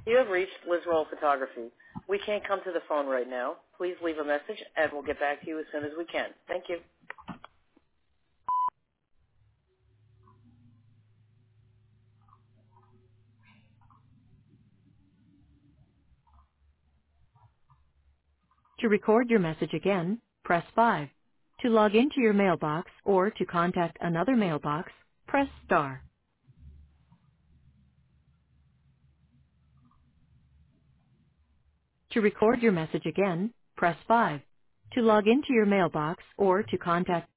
You have reached Liz Roll Photography. We can't come to the phone right now. Please leave a message and we'll get back to you as soon as we can. Thank you. To record your message again, press 5. To log into your mailbox or to contact another mailbox, press star. To record your message again, press 5. To log into your mailbox or to contact